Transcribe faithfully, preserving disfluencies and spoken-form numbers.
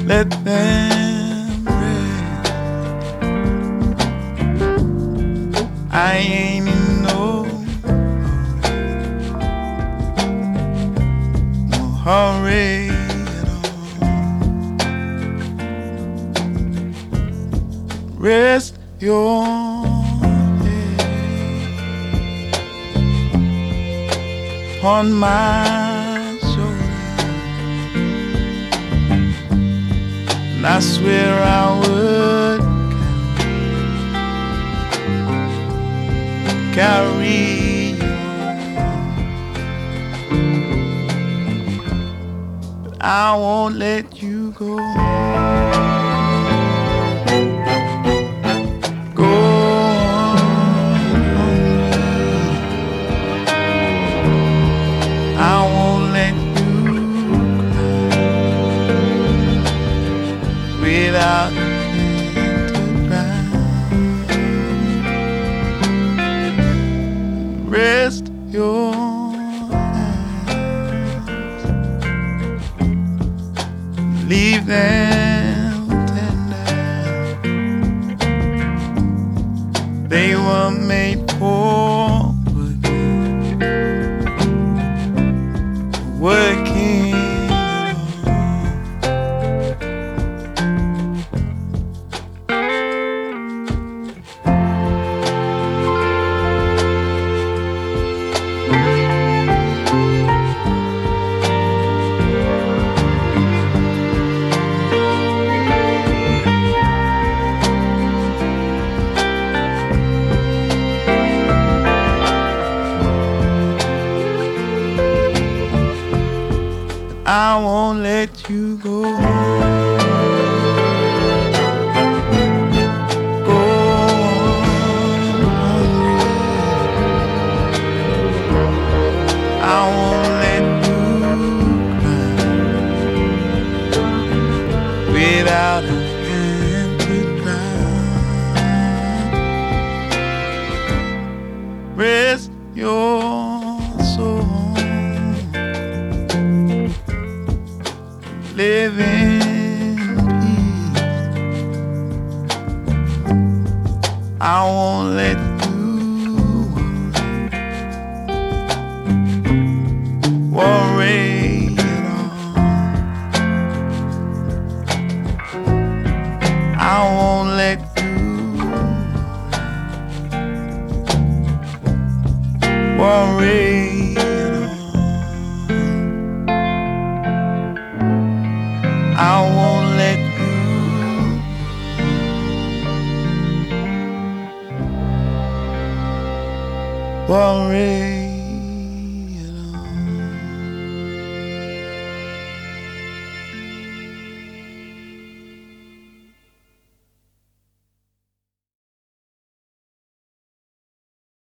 let them rest. I ain't in no hurry, no hurry at all. Rest your head on my shoulder, and I swear I would carry you, but I won't let you go. Go on, I won't let you cry without a hand to cry. Rest your hands, leave them tender. They were made for working, working at I won't let you go. Go on, I won't let you cry without a hand to cry. Rest your soul, live in peace. I won't let you worry at all. I won't let you worry at all. I won't let you worry.